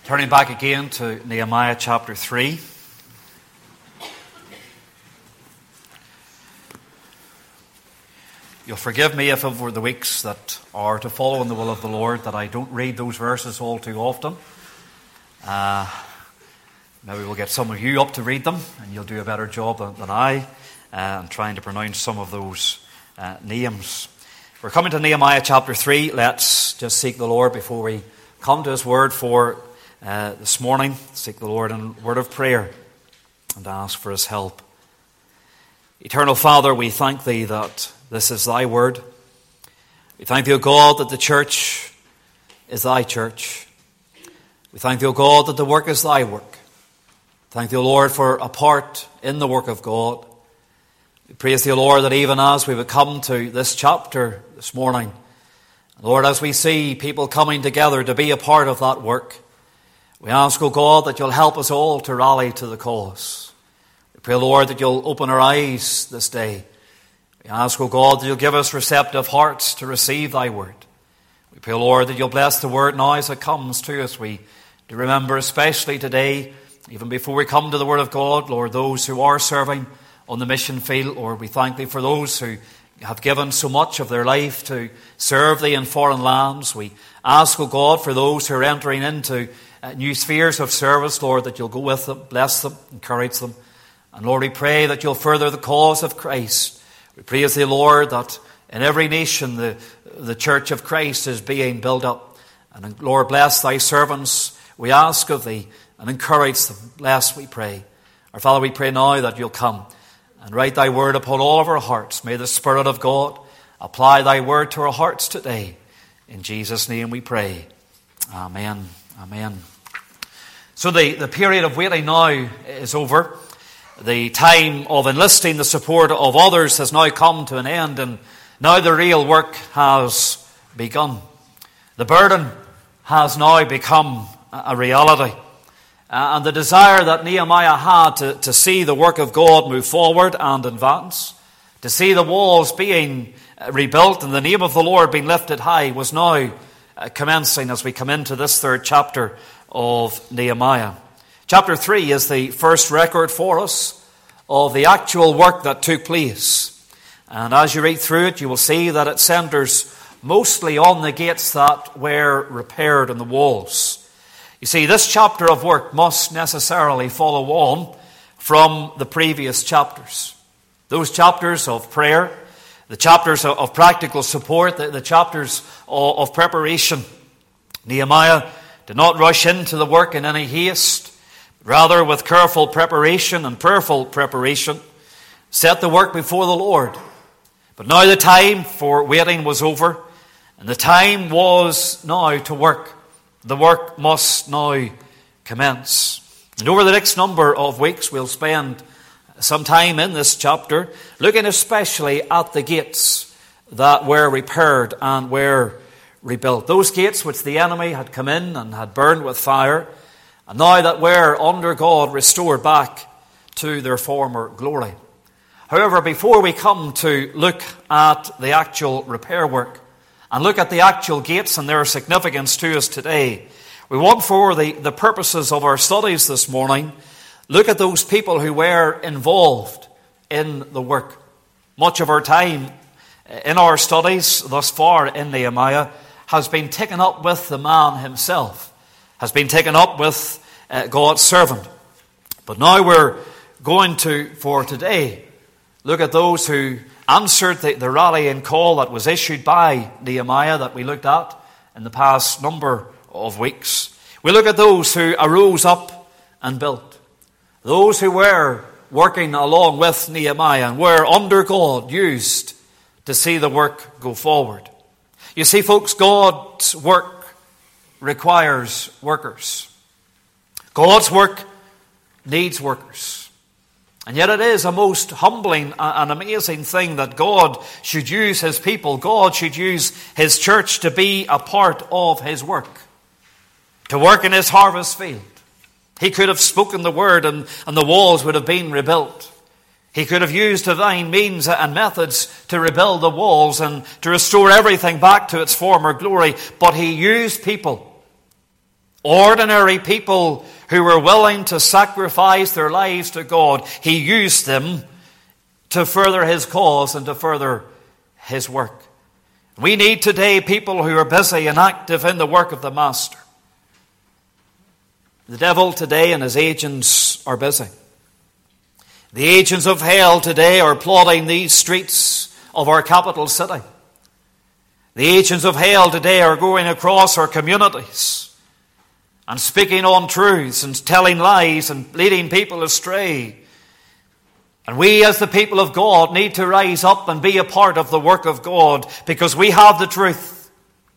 Turning back again to Nehemiah chapter 3. You'll forgive me if over the weeks that are to follow in the will of the Lord that I don't read those verses all too often. Maybe we'll get some of you up to read them and you'll do a better job than I in trying to pronounce some of those names. We're coming to Nehemiah chapter 3. Let's just seek the Lord before we come to His word for this morning. Seek the Lord in a word of prayer and ask for His help. Eternal Father, we thank Thee that this is Thy word. We thank Thee, O God, that the church is Thy church. We thank Thee, O God, that the work is Thy work. Thank Thee, O Lord, for a part in the work of God. We praise Thee, O Lord, that even as we would come to this chapter this morning, Lord, as we see people coming together to be a part of that work, we ask, O God, that You'll help us all to rally to the cause. We pray, Lord, that You'll open our eyes this day. We ask, O God, that You'll give us receptive hearts to receive Thy word. We pray, Lord, that You'll bless the word now as it comes to us. We do remember especially today, even before we come to the word of God, Lord, those who are serving on the mission field. Lord, we thank Thee for those who have given so much of their life to serve Thee in foreign lands. We ask, O God, for those who are entering into new spheres of service, Lord, that You'll go with them, bless them, encourage them. And Lord, we pray that You'll further the cause of Christ. We praise Thee, Lord, that in every nation the church of Christ is being built up. And Lord, bless Thy servants, we ask of Thee, and encourage them. Bless, we pray. Our Father, we pray now that You'll come and write Thy word upon all of our hearts. May the Spirit of God apply Thy word to our hearts today. In Jesus' name we pray. Amen. Amen. So the period of waiting now is over. The time of enlisting the support of others has now come to an end, and now the real work has begun. The burden has now become a reality. And the desire that Nehemiah had to see the work of God move forward and advance, to see the walls being rebuilt and the name of the Lord being lifted high, was now commencing as we come into this third chapter of Nehemiah. Chapter 3 is the first record for us of the actual work that took place. And as you read through it, you will see that it centers mostly on the gates that were repaired and the walls. You see, this chapter of work must necessarily follow on from the previous chapters. Those chapters of prayer, the chapters of practical support, the chapters of preparation. Nehemiah did not rush into the work in any haste, but rather with careful preparation and prayerful preparation, set the work before the Lord. But now the time for waiting was over, and the time was now to work. The work must now commence. And over the next number of weeks, we'll spend some time in this chapter looking especially at the gates that were repaired and were rebuilt. Those gates which the enemy had come in and had burned with fire, and now that were under God restored back to their former glory. However, before we come to look at the actual repair work and look at the actual gates and their significance to us today, we want, for the purposes of our studies this morning, look at those people who were involved in the work. Much of our time in our studies thus far in Nehemiah has been taken up with the man himself, has been taken up with God's servant. But now we're going to, for today, look at those who answered the rallying call that was issued by Nehemiah that we looked at in the past number of weeks. We look at those who arose up and built. Those who were working along with Nehemiah and were under God used to see the work go forward. You see, folks, God's work requires workers. God's work needs workers. And yet it is a most humbling and amazing thing that God should use His people, God should use His church to be a part of His work, to work in His harvest field. He could have spoken the word and the walls would have been rebuilt. He could have used divine means and methods to rebuild the walls and to restore everything back to its former glory. But He used people. Ordinary people who were willing to sacrifice their lives to God. He used them to further His cause and to further His work. We need today people who are busy and active in the work of the Master. The devil today and his agents are busy. The agents of hell today are plotting these streets of our capital city. The agents of hell today are going across our communities and speaking untruths and telling lies and leading people astray. And we as the people of God need to rise up and be a part of the work of God, because we have the truth.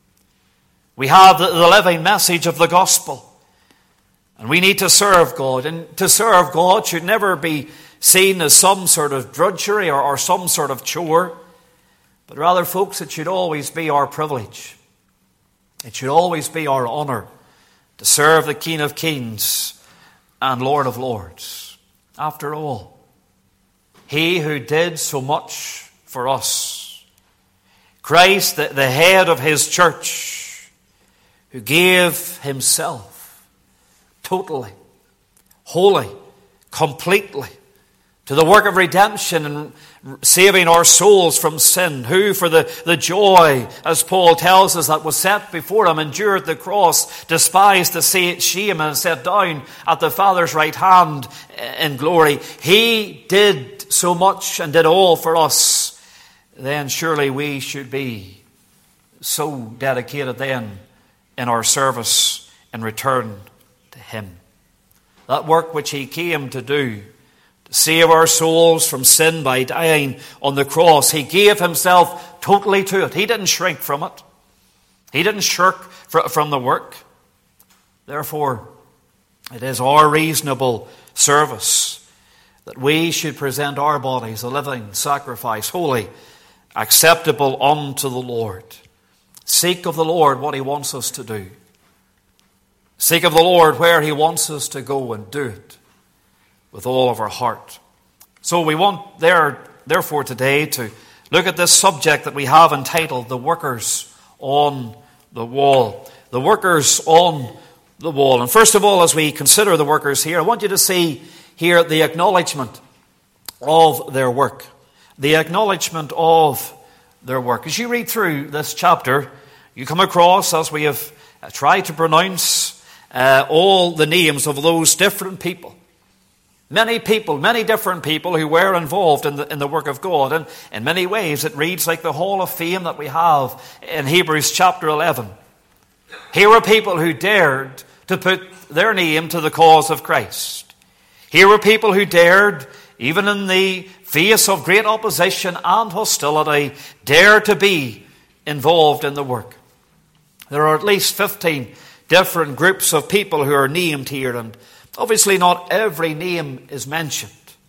We have the living message of the gospel. And we need to serve God. And to serve God should never be seen as some sort of drudgery or some sort of chore. But rather, folks, it should always be our privilege. It should always be our honour to serve the King of Kings and Lord of Lords. After all, He who did so much for us, Christ, the head of His church, who gave Himself totally, wholly, completely to the work of redemption and saving our souls from sin, who for the joy, as Paul tells us, that was set before Him, endured the cross, despised the shame, and sat down at the Father's right hand in glory. He did so much and did all for us. Then surely we should be so dedicated then in our service in return to Him. That work which He came to do, to save our souls from sin by dying on the cross, He gave Himself totally to it. He didn't shrink from it. He didn't shirk from the work. Therefore, it is our reasonable service that we should present our bodies a living sacrifice, holy, acceptable unto the Lord. Seek of the Lord what He wants us to do. Seek of the Lord where He wants us to go, and do it with all of our heart. So we want therefore today to look at this subject that we have entitled The Workers on the Wall. The workers on the wall. And first of all, as we consider the workers here, I want you to see here the acknowledgement of their work. The acknowledgement of their work. As you read through this chapter, you come across, as we have tried to pronounce, all the names of those different people. Many people, many different people who were involved in the work of God. And in many ways it reads like the Hall of Fame that we have in Hebrews chapter 11. Here were people who dared to put their name to the cause of Christ. Here were people who dared, even in the face of great opposition and hostility, dare to be involved in the work. There are at least 15 different groups of people who are named here, and obviously not every name is mentioned.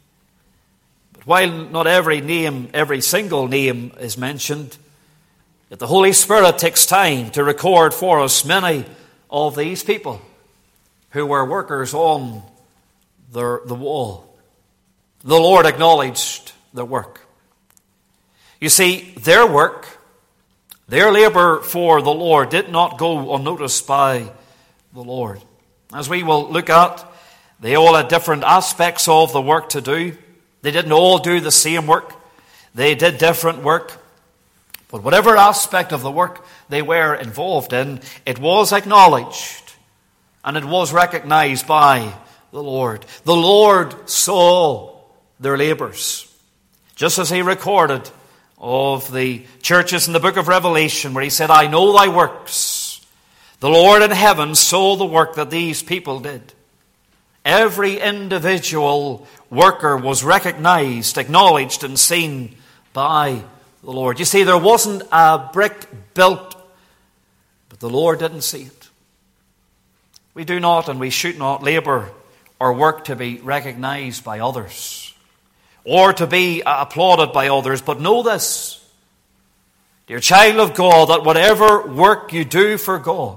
But while not every single name is mentioned, yet the Holy Spirit takes time to record for us many of these people who were workers on the wall. The Lord acknowledged their work. You see, their work, their labor for the Lord, did not go unnoticed by the Lord. As we will look at, they all had different aspects of the work to do. They didn't all do the same work. They did different work. But whatever aspect of the work they were involved in, it was acknowledged and it was recognized by the Lord. The Lord saw their labors. Just as He recorded of the churches in the book of Revelation, where He said, I know thy works. The Lord in heaven saw the work that these people did. Every individual worker was recognized, acknowledged, and seen by the Lord. You see, there wasn't a brick built, but the Lord didn't see it. We do not and we should not labor or work to be recognized by others, or to be applauded by others. But know this, dear child of God, that whatever work you do for God,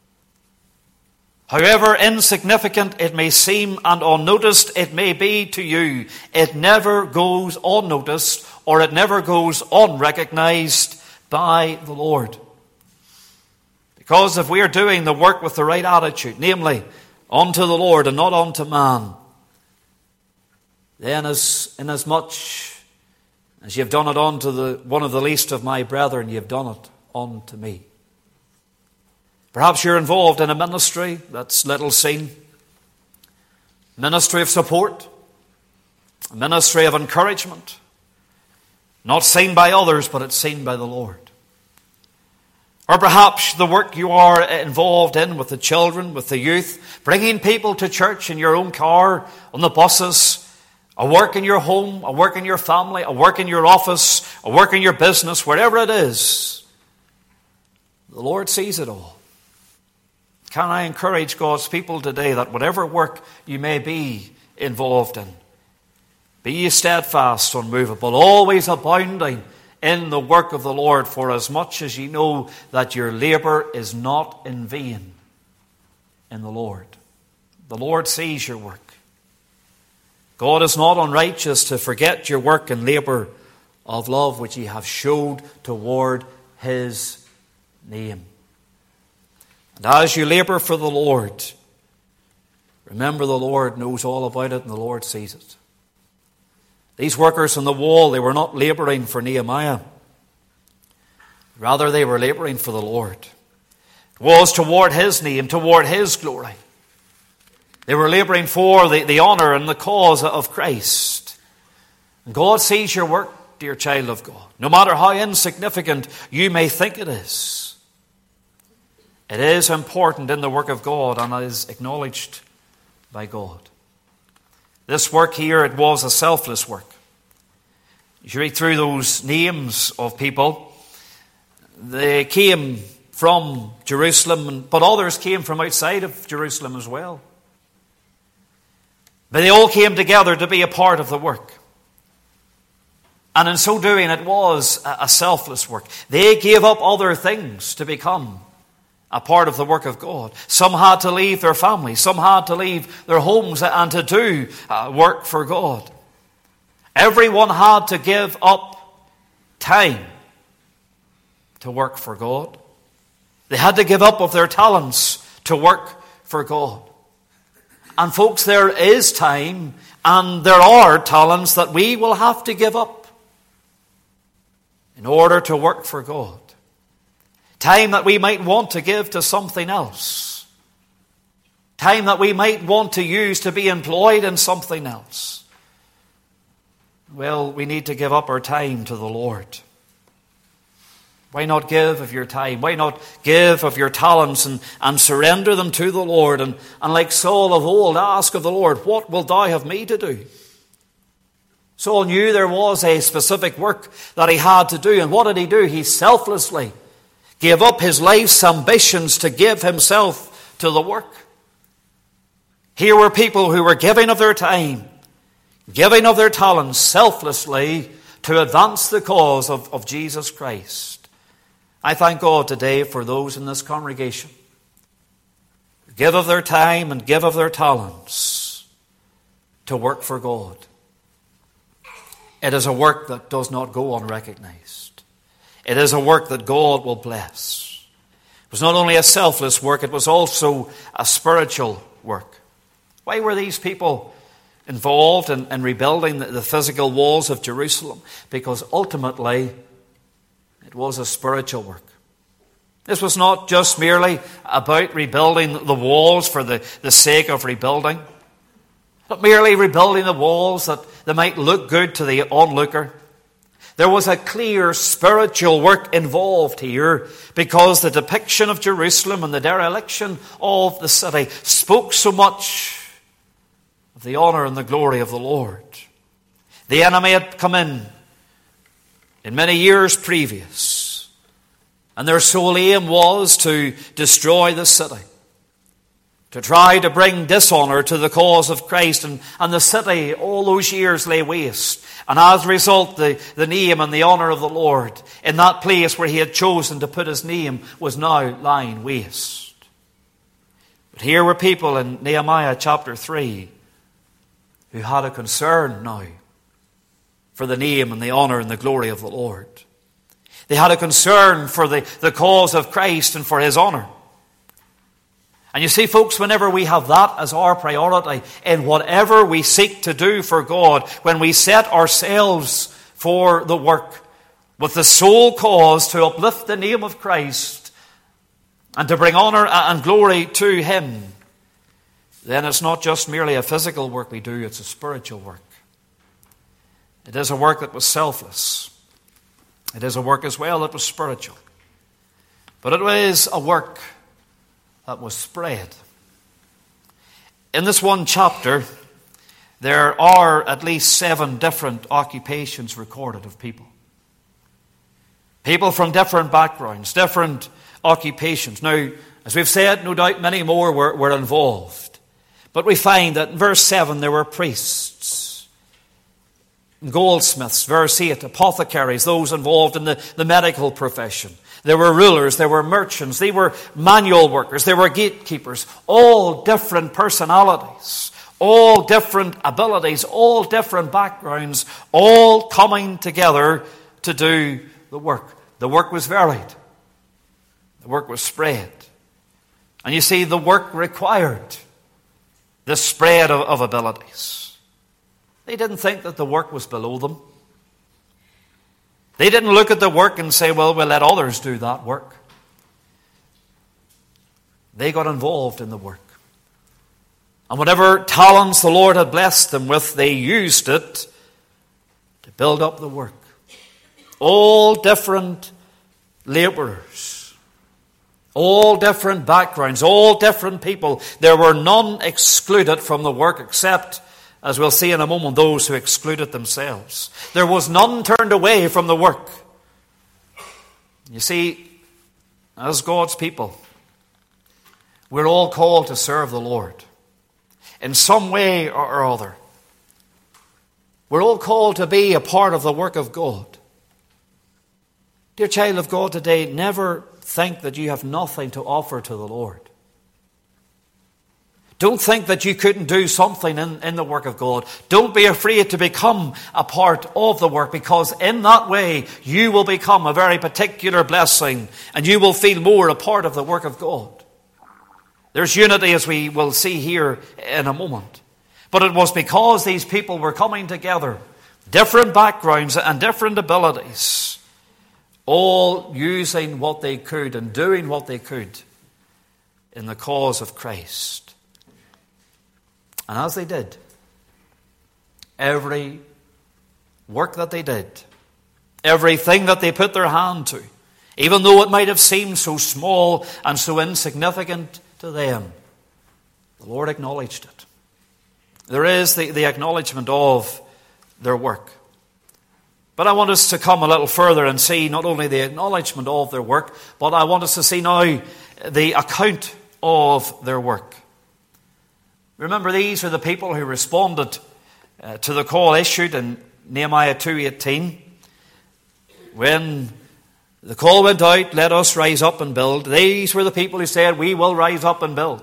however insignificant it may seem and unnoticed it may be to you, it never goes unnoticed, or it never goes unrecognized by the Lord. Because if we are doing the work with the right attitude, namely, unto the Lord and not unto man, then inasmuch as you have done it unto one of the least of my brethren, you have done it unto me. Perhaps you're involved in a ministry that's little seen. Ministry of support. A ministry of encouragement. Not seen by others, but it's seen by the Lord. Or perhaps the work you are involved in with the children, with the youth, bringing people to church in your own car, on the buses, a work in your home, a work in your family, a work in your office, a work in your business, wherever it is. The Lord sees it all. Can I encourage God's people today that whatever work you may be involved in, be ye steadfast, unmovable, always abounding in the work of the Lord, for as much as ye know that your labour is not in vain in the Lord. The Lord sees your work. God is not unrighteous to forget your work and labour of love which ye have showed toward his name. And as you labour for the Lord, remember the Lord knows all about it and the Lord sees it. These workers on the wall, they were not labouring for Nehemiah. Rather, they were labouring for the Lord. It was toward his name, toward his glory. They were labouring for the honour and the cause of Christ. And God sees your work, dear child of God. No matter how insignificant you may think it is important in the work of God and is acknowledged by God. This work here, it was a selfless work. You read through those names of people. They came from Jerusalem, but others came from outside of Jerusalem as well. But they all came together to be a part of the work. And in so doing, it was a selfless work. They gave up other things to become a part of the work of God. Some had to leave their families. Some had to leave their homes and to do work for God. Everyone had to give up time to work for God. They had to give up of their talents to work for God. And folks, there is time and there are talents that we will have to give up in order to work for God. Time that we might want to give to something else. Time that we might want to use to be employed in something else. Well, we need to give up our time to the Lord. Why not give of your time? Why not give of your talents and surrender them to the Lord? And like Saul of old, ask of the Lord, what wilt thou have me to do? Saul knew there was a specific work that he had to do. And what did he do? He selflessly gave up his life's ambitions to give himself to the work. Here were people who were giving of their time, giving of their talents selflessly to advance the cause of Jesus Christ. I thank God today for those in this congregation who give of their time and give of their talents to work for God. It is a work that does not go unrecognized. It is a work that God will bless. It was not only a selfless work, it was also a spiritual work. Why were these people involved in rebuilding the physical walls of Jerusalem? Because ultimately, it was a spiritual work. This was not just merely about rebuilding the walls for the sake of rebuilding, not merely rebuilding the walls that they might look good to the onlooker. There was a clear spiritual work involved here because the depiction of Jerusalem and the dereliction of the city spoke so much of the honor and the glory of the Lord. The enemy had come in many years previous, and their sole aim was to destroy the city, to try to bring dishonor to the cause of Christ, and the city all those years lay waste. And as a result, the name and the honor of the Lord in that place where he had chosen to put his name was now lying waste. But here were people in Nehemiah chapter 3 who had a concern now for the name and the honor and the glory of the Lord. They had a concern for the cause of Christ and for his honor. And you see, folks, whenever we have that as our priority in whatever we seek to do for God, when we set ourselves for the work with the sole cause to uplift the name of Christ and to bring honor and glory to him, then it's not just merely a physical work we do, it's a spiritual work. It is a work that was selfless. It is a work as well that was spiritual. But it is a work that was spread. In this one chapter, there are at least 7 different occupations recorded of people. People from different backgrounds, different occupations. Now, as we've said, no doubt many more were involved. But we find that in verse 7 there were priests, goldsmiths, verse 8, apothecaries, those involved in the medical profession. There were rulers, there were merchants, they were manual workers, there were gatekeepers, all different personalities, all different abilities, all different backgrounds, all coming together to do the work. The work was varied. The work was spread. And you see, the work required this spread of abilities. They didn't think that the work was below them. They didn't look at the work and say, well, we'll let others do that work. They got involved in the work. And whatever talents the Lord had blessed them with, they used it to build up the work. All different laborers, all different backgrounds, all different people. There were none excluded from the work except, as we'll see in a moment, those who excluded themselves. There was none turned away from the work. You see, as God's people, we're all called to serve the Lord in some way or other. We're all called to be a part of the work of God. Dear child of God today, never think that you have nothing to offer to the Lord. Don't think that you couldn't do something in the work of God. Don't be afraid to become a part of the work, because in that way you will become a very particular blessing and you will feel more a part of the work of God. There's unity, as we will see here in a moment. But it was because these people were coming together, different backgrounds and different abilities, all using what they could and doing what they could in the cause of Christ. And as they did, every work that they did, everything that they put their hand to, even though it might have seemed so small and so insignificant to them, the Lord acknowledged it. There is the acknowledgement of their work. But I want us to come a little further and see not only the acknowledgement of their work, but I want us to see now the account of their work. Remember, these are the people who responded to the call issued in Nehemiah 2:18. When the call went out, let us rise up and build. These were the people who said, we will rise up and build.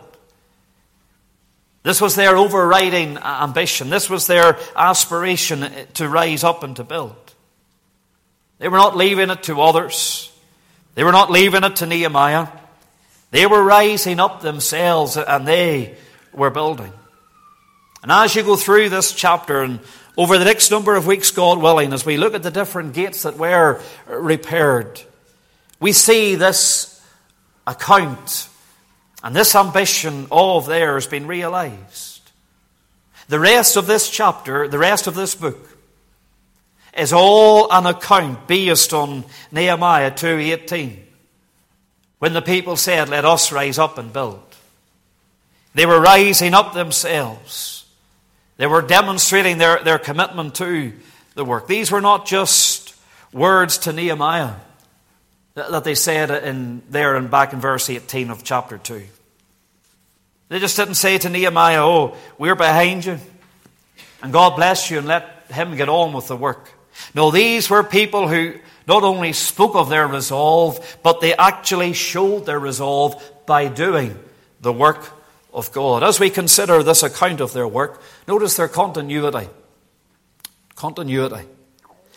This was their overriding ambition. This was their aspiration to rise up and to build. They were not leaving it to others. They were not leaving it to Nehemiah. They were rising up themselves and they were building. And as you go through this chapter and over the next number of weeks, God willing, as we look at the different gates that were repaired, we see this account and this ambition of theirs being realized. The rest of this chapter, the rest of this book, is all an account based on Nehemiah 2:18. When the people said, let us rise up and build. They were rising up themselves. They were demonstrating their commitment to the work. These were not just words to Nehemiah that they said back in verse 18 of chapter 2. They just didn't say to Nehemiah, oh, we're behind you, and God bless you, and let him get on with the work. No, these were people who not only spoke of their resolve, but they actually showed their resolve by doing the work of God. As we consider this account of their work, notice their continuity. Continuity.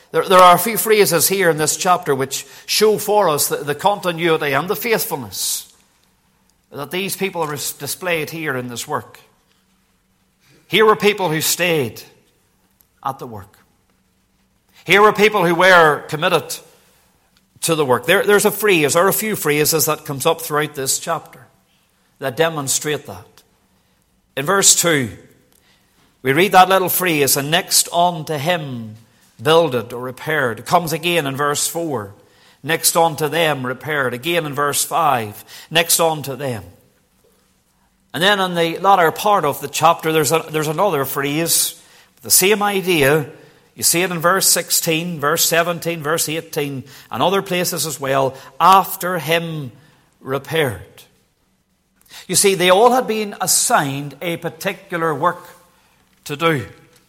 There are a few phrases here in this chapter which show for us the continuity and the faithfulness that these people are displayed here in this work. Here were people who stayed at the work. Here were people who were committed to the work. There's a phrase, or a few phrases, that comes up throughout this chapter that demonstrate that. In verse 2, we read that little phrase, and next unto him builded or repaired. It comes again in verse 4. Next unto them repaired. Again in verse 5. Next unto them. And then in the latter part of the chapter, there's another phrase, the same idea. You see it in verse 16, verse 17, verse 18, and other places as well. After him repaired. You see, they all had been assigned a particular work to do.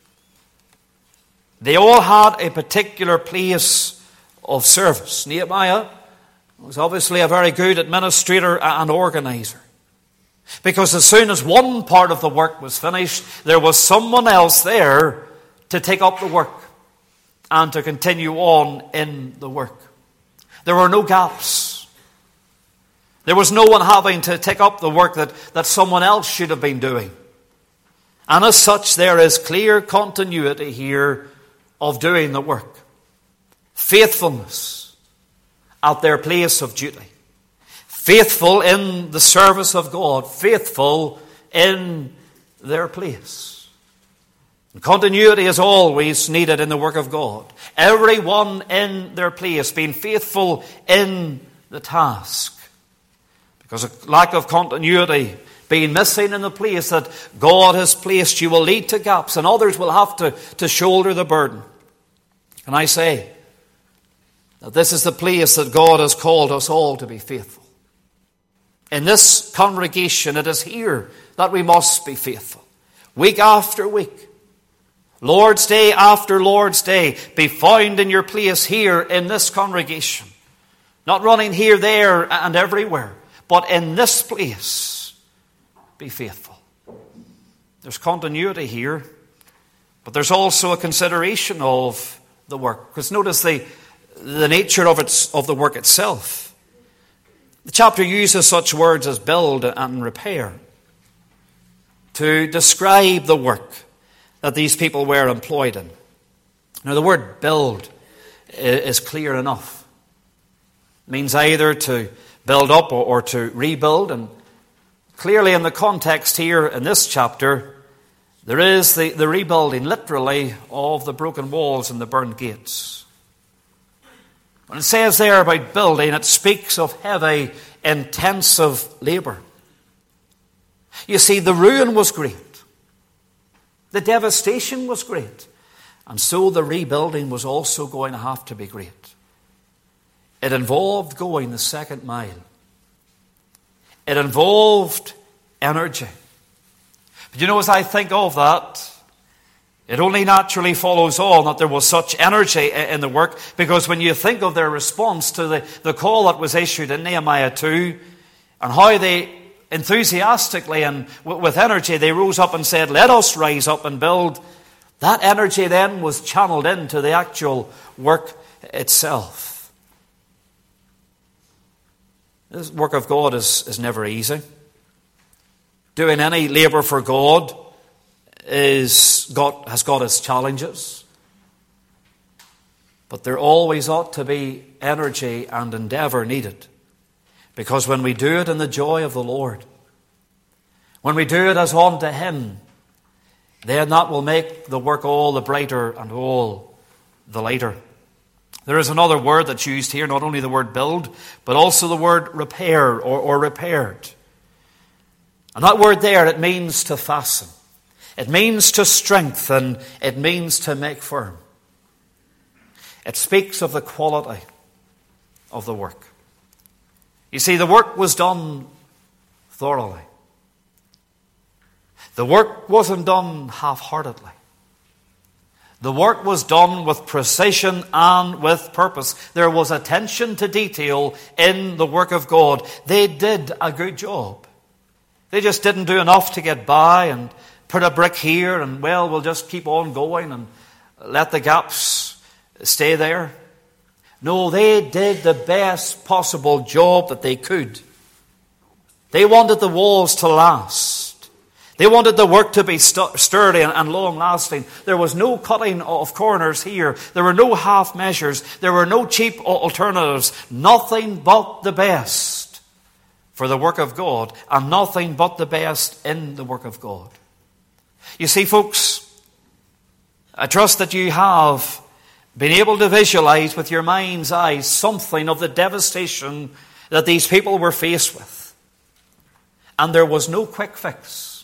They all had a particular place of service. Nehemiah was obviously a very good administrator and organizer. Because as soon as one part of the work was finished, there was someone else there to take up the work and to continue on in the work. There were no gaps. There was no one having to take up the work that someone else should have been doing. And as such, there is clear continuity here of doing the work. Faithfulness at their place of duty. Faithful in the service of God. Faithful in their place. And continuity is always needed in the work of God. Everyone in their place, being faithful in the task. Because a lack of continuity, being missing in the place that God has placed you, will lead to gaps, and others will have to shoulder the burden. And I say that this is the place that God has called us all to be faithful. In this congregation, it is here that we must be faithful. Week after week. Lord's Day after Lord's Day. Be found in your place here in this congregation. Not running here, there, and everywhere. But in this place, be faithful. There's continuity here. But there's also a consideration of the work. Because notice the nature of the work itself. The chapter uses such words as build and repair to describe the work that these people were employed in. Now, the word build is clear enough. It means either to build up or to rebuild. And clearly in the context here in this chapter, there is the rebuilding, literally, of the broken walls and the burned gates. When it says there about building, it speaks of heavy, intensive labour. You see, the ruin was great. The devastation was great. And so the rebuilding was also going to have to be great. It involved going the second mile. It involved energy. But you know, as I think of that, it only naturally follows on that there was such energy in the work, because when you think of their response to the call that was issued in Nehemiah 2, and how they enthusiastically and with energy they rose up and said, let us rise up and build, that energy then was channeled into the actual work itself. This work of God is never easy. Doing any labour for God has got its challenges. But there always ought to be energy and endeavour needed. Because when we do it in the joy of the Lord, when we do it as unto Him, then that will make the work all the brighter and all the lighter. There is another word that's used here, not only the word build, but also the word repair or repaired. And that word there, it means to fasten. It means to strengthen. It means to make firm. It speaks of the quality of the work. You see, the work was done thoroughly. The work wasn't done half-heartedly. The work was done with precision and with purpose. There was attention to detail in the work of God. They did a good job. They just didn't do enough to get by and put a brick here and, well, we'll just keep on going and let the gaps stay there. No, they did the best possible job that they could. They wanted the walls to last. They wanted the work to be sturdy and long-lasting. There was no cutting of corners here. There were no half measures. There were no cheap alternatives. Nothing but the best for the work of God, and nothing but the best in the work of God. You see, folks, I trust that you have been able to visualize with your mind's eyes something of the devastation that these people were faced with. And there was no quick fix.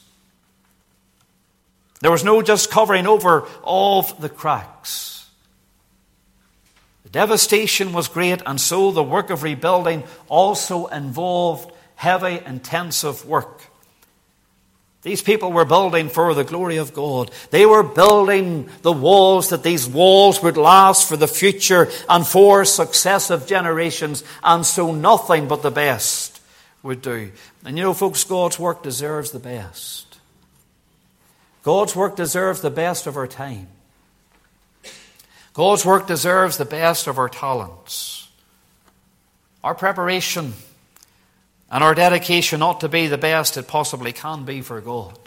There was no just covering over of the cracks. The devastation was great, and so the work of rebuilding also involved heavy, intensive work. These people were building for the glory of God. They were building the walls, that these walls would last for the future and for successive generations, and so nothing but the best would do. And you know, folks, God's work deserves the best. God's work deserves the best of our time. God's work deserves the best of our talents. Our preparation and our dedication ought to be the best it possibly can be for God.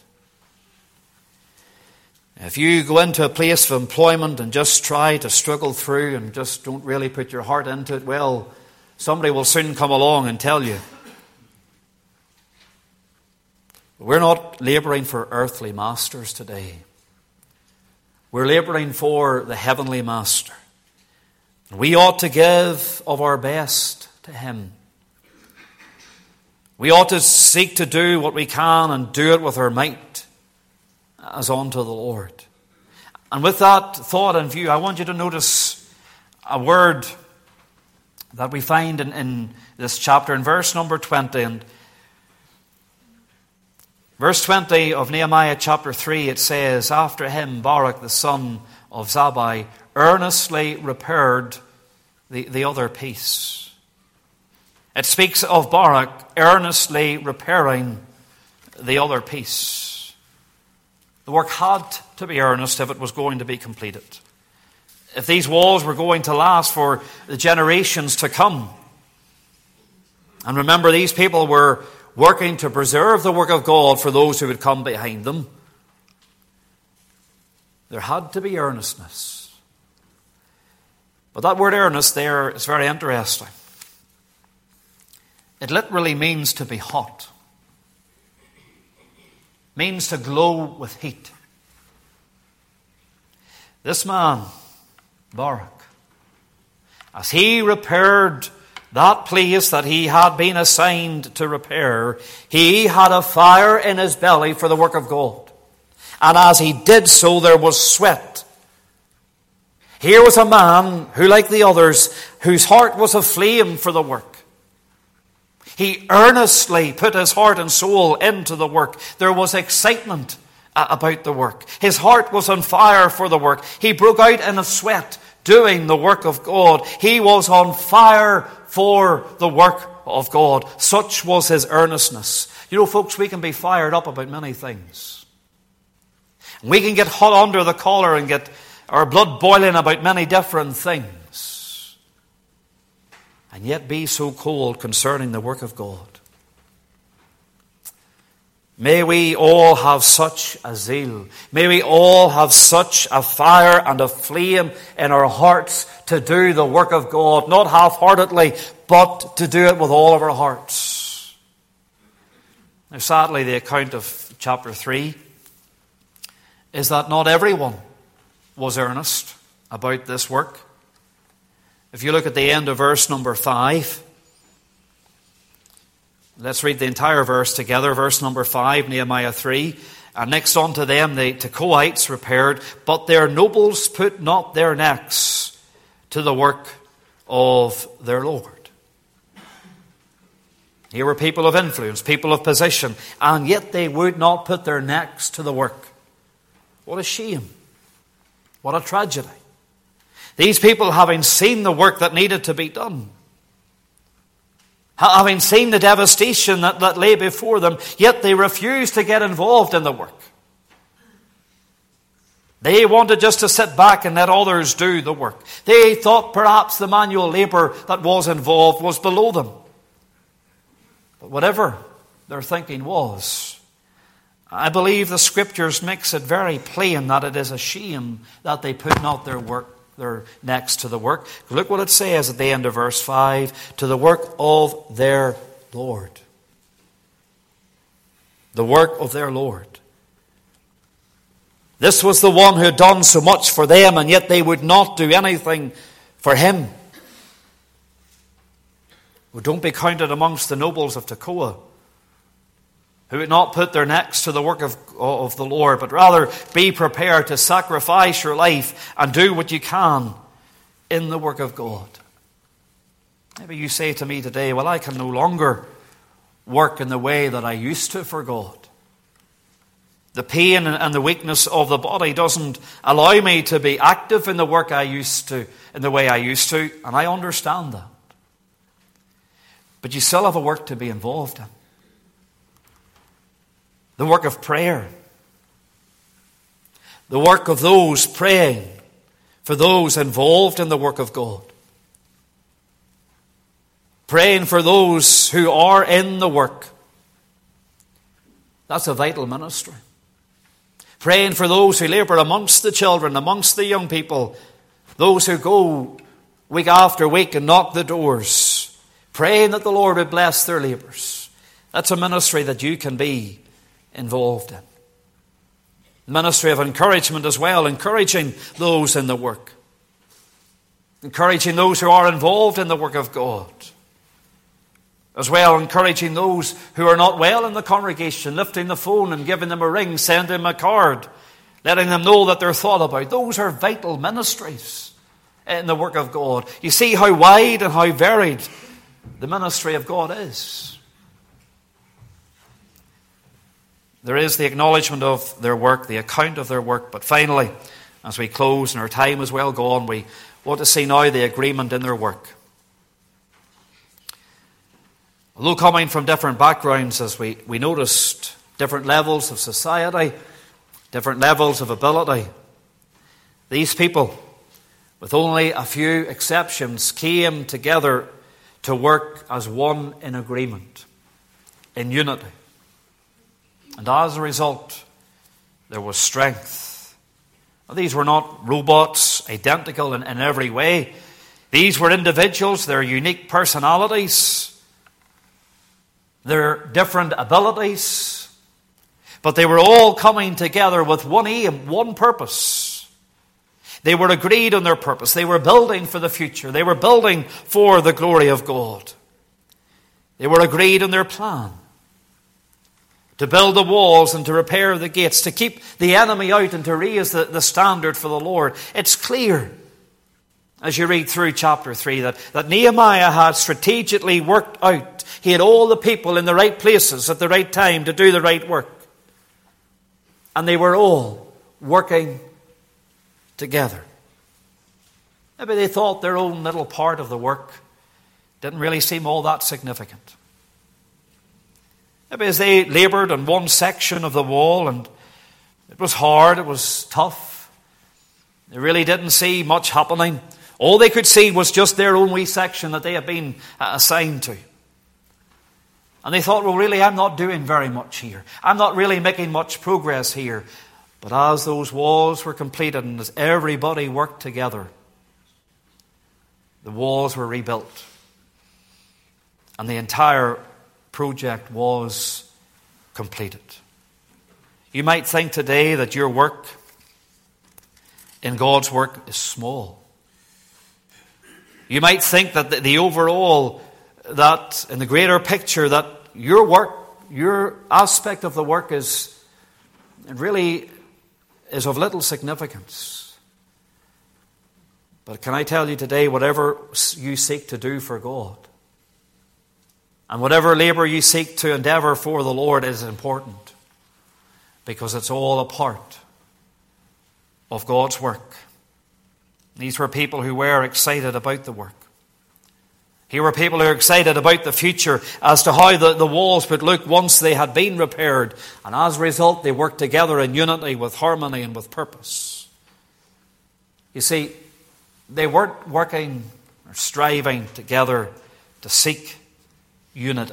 If you go into a place of employment and just try to struggle through and just don't really put your heart into it, well, somebody will soon come along and tell you. We're not labouring for earthly masters today. We're labouring for the heavenly master. We ought to give of our best to him. We ought to seek to do what we can and do it with our might as unto the Lord. And with that thought in view, I want you to notice a word that we find in this chapter in verse number 20. And verse 20 of Nehemiah chapter 3, it says, "After him Baruch the son of Zabbai earnestly repaired the other piece." It speaks of Baruch earnestly repairing the other piece. The work had to be earnest if it was going to be completed. If these walls were going to last for the generations to come. And remember, these people were working to preserve the work of God for those who would come behind them. There had to be earnestness. But that word earnest there is very interesting. It literally means to be hot. Means to glow with heat. This man, Baruch, as he repaired that place that he had been assigned to repair, he had a fire in his belly for the work of God. And as he did so, there was sweat. Here was a man who, like the others, whose heart was aflame for the work. He earnestly put his heart and soul into the work. There was excitement about the work. His heart was on fire for the work. He broke out in a sweat doing the work of God. He was on fire for the work of God. Such was his earnestness. You know, folks, we can be fired up about many things. We can get hot under the collar and get our blood boiling about many different things. And yet be so cold concerning the work of God. May we all have such a zeal. May we all have such a fire and a flame in our hearts to do the work of God. Not half-heartedly, but to do it with all of our hearts. Now, sadly, the account of chapter 3 is that not everyone was earnest about this work. If you look at the end of verse number 5, let's read the entire verse together. Verse number 5, Nehemiah 3. And next unto them the Tekoites repaired, but their nobles put not their necks to the work of their Lord. Here were people of influence, people of position, and yet they would not put their necks to the work. What a shame. What a tragedy. These people, having seen the work that needed to be done, having seen the devastation that lay before them, yet they refused to get involved in the work. They wanted just to sit back and let others do the work. They thought perhaps the manual labour that was involved was below them. But whatever their thinking was, I believe the Scriptures makes it very plain that it is a shame that they put not their necks to the work. Look what it says at the end of verse 5, to the work of their Lord. The work of their Lord. This was the one who had done so much for them, and yet they would not do anything for him. Well, don't be counted amongst the nobles of Tekoa, who would not put their necks to the work of the Lord, but rather be prepared to sacrifice your life and do what you can in the work of God. Maybe you say to me today, well, I can no longer work in the way that I used to for God. The pain and the weakness of the body doesn't allow me to be active in the work in the way I used to, and I understand that. But you still have a work to be involved in. The work of prayer. The work of those praying for those involved in the work of God. Praying for those who are in the work. That's a vital ministry. Praying for those who labour amongst the children, amongst the young people, those who go week after week and knock the doors, praying that the Lord would bless their labours. That's a ministry that you can be involved in. The ministry of encouragement as well, encouraging those in the work. Encouraging those who are involved in the work of God. As well, encouraging those who are not well in the congregation, lifting the phone and giving them a ring, sending them a card, letting them know that they're thought about. Those are vital ministries in the work of God. You see how wide and how varied the ministry of God is. There is the acknowledgement of their work, the account of their work, but finally, as we close and our time is well gone, we want to see now the agreement in their work. Although coming from different backgrounds, as we noticed, different levels of society, different levels of ability, these people, with only a few exceptions, came together to work as one in agreement, in unity. And as a result, there was strength. Now, these were not robots, identical in every way. These were individuals, their unique personalities, their different abilities, but they were all coming together with one aim, one purpose. They were agreed on their purpose. They were building for the future. They were building for the glory of God. They were agreed on their plan to build the walls and to repair the gates, to keep the enemy out and to raise the standard for the Lord. It's clear as you read through chapter 3 that Nehemiah had strategically worked out. He had all the people in the right places at the right time to do the right work. And they were all working together. Maybe they thought their own little part of the work didn't really seem all that significant. Maybe as they laboured on one section of the wall, and it was hard, it was tough, they really didn't see much happening. All they could see was just their own wee section that they had been assigned to. And they thought, well, really, I'm not doing very much here. I'm not really making much progress here. But as those walls were completed and as everybody worked together, the walls were rebuilt. And the entire project was completed. You might think today that your work in God's work is small. You might think that the overall, that in the greater picture, that your work, your aspect of the work is of little significance. But can I tell you today, whatever you seek to do for God, and whatever labour you seek to endeavour for the Lord is important, because it's all a part of God's work. These were people who were excited about the work. Here were people who were excited about the future as to how the walls would look once they had been repaired. And as a result, they worked together in unity with harmony and with purpose. You see, they weren't working or striving together to seek unity.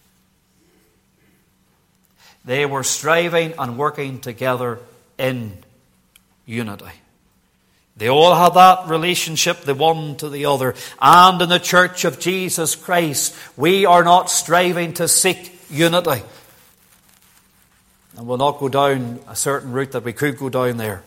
They were striving and working together in unity. They all had that relationship, the one to the other. And in the church of Jesus Christ, we are not striving to seek unity. And we'll not go down a certain route that we could go down there.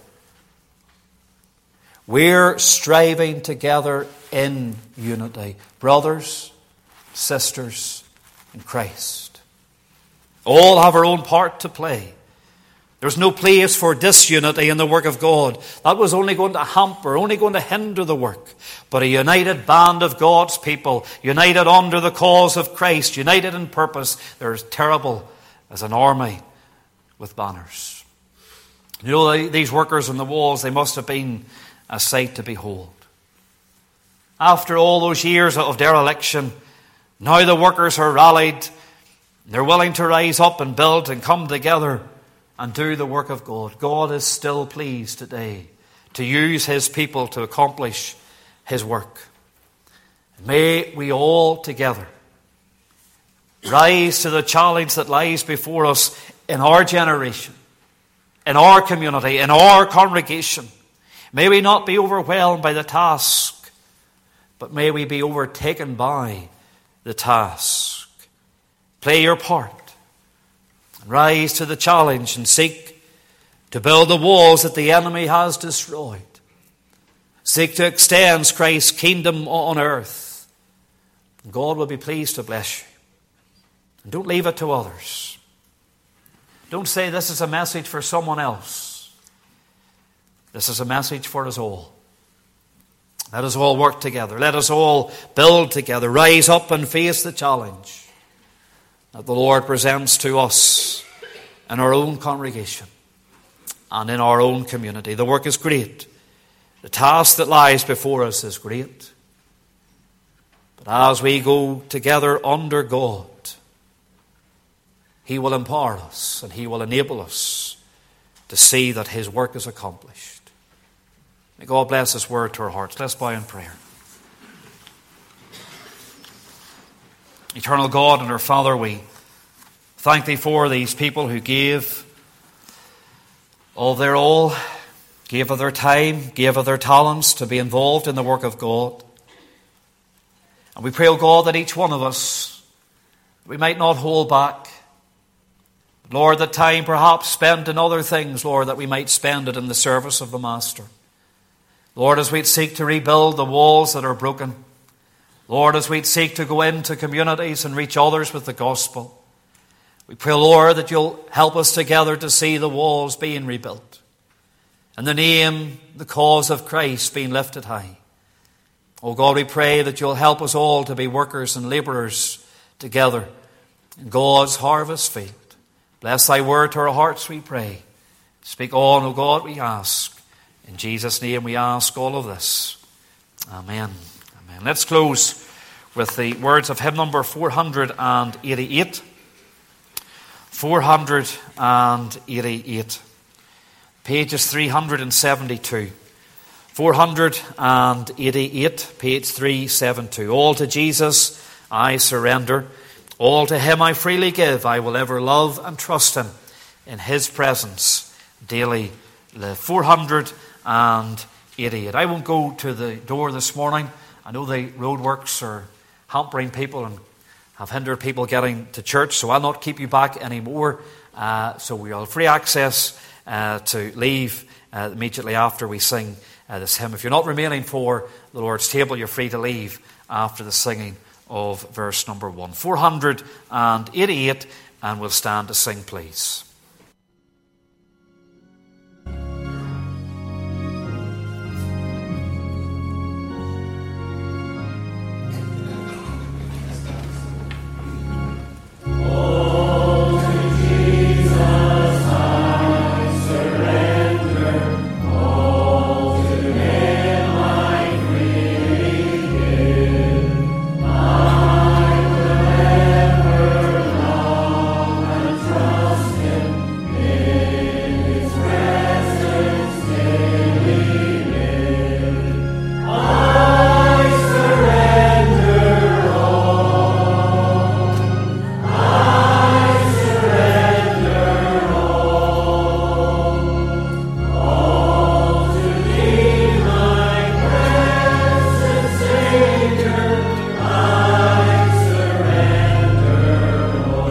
We're striving together in unity. Brothers, sisters in Christ. All have our own part to play. There's no place for disunity in the work of God. That was only going to hamper, only going to hinder the work. But a united band of God's people, united under the cause of Christ, united in purpose, they're as terrible as an army with banners. You know, these workers on the walls, they must have been a sight to behold. After all those years of dereliction, now the workers are rallied. They're willing to rise up and build and come together and do the work of God. God is still pleased today to use His people to accomplish His work. May we all together rise to the challenge that lies before us in our generation, in our community, in our congregation. May we not be overwhelmed by the task, but may we be overtaken by the task. Play your part. Rise to the challenge and seek to build the walls that the enemy has destroyed. Seek to extend Christ's kingdom on earth. God will be pleased to bless you. And don't leave it to others. Don't say this is a message for someone else. This is a message for us all. Let us all work together. Let us all build together. Rise up and face the challenge that the Lord presents to us in our own congregation and in our own community. The work is great. The task that lies before us is great. But as we go together under God, He will empower us and He will enable us to see that His work is accomplished. May God bless His word to our hearts. Let's bow in prayer. Eternal God and our Father, we thank Thee for these people who gave all their all, gave of their time, gave of their talents to be involved in the work of God. And we pray, O God, that each one of us, we might not hold back. Lord, that time perhaps spent in other things, Lord, that we might spend it in the service of the Master. Lord, as we'd seek to rebuild the walls that are broken. Lord, as we'd seek to go into communities and reach others with the gospel. We pray, Lord, that You'll help us together to see the walls being rebuilt. And the name, the cause of Christ being lifted high. Oh God, we pray that You'll help us all to be workers and labourers together in God's harvest field. Bless Thy word to our hearts, we pray. Speak on, O God, we ask. In Jesus' name we ask all of this. Amen. Amen. Let's close with the words of hymn number 488. 488. Pages 372. 488, page 372. All to Jesus I surrender. All to Him I freely give. I will ever love and trust Him. In His presence daily live. 488. I won't go to the door this morning. I know the roadworks are hampering people and have hindered people getting to church, so I'll not keep you back anymore. So we have free access to leave immediately after we sing this hymn. If you're not remaining for the Lord's table, you're free to leave after the singing of verse number 1. 488, and we'll stand to sing, please.